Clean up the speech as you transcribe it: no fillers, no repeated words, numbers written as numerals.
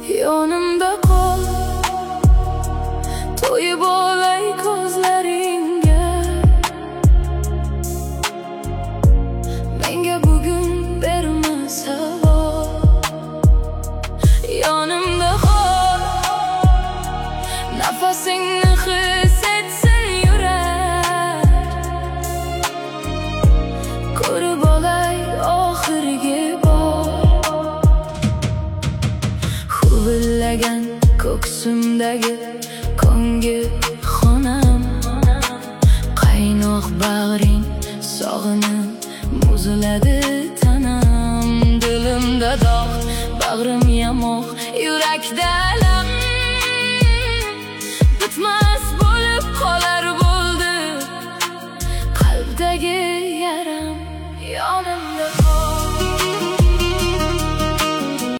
Yonimda qol, to'yib olay ko'zlaringga. Menga bugun berma savol. Yonimda qol, nafasingni his etsin yurak. Ko'rib olay oxirgi bor. Huvillagan ko'ksimdagi ko'ngil xonam, qaynoq bag'ring sog'inib buziladi tanam. Dilimda dog', bag'rim yamoq, yurakda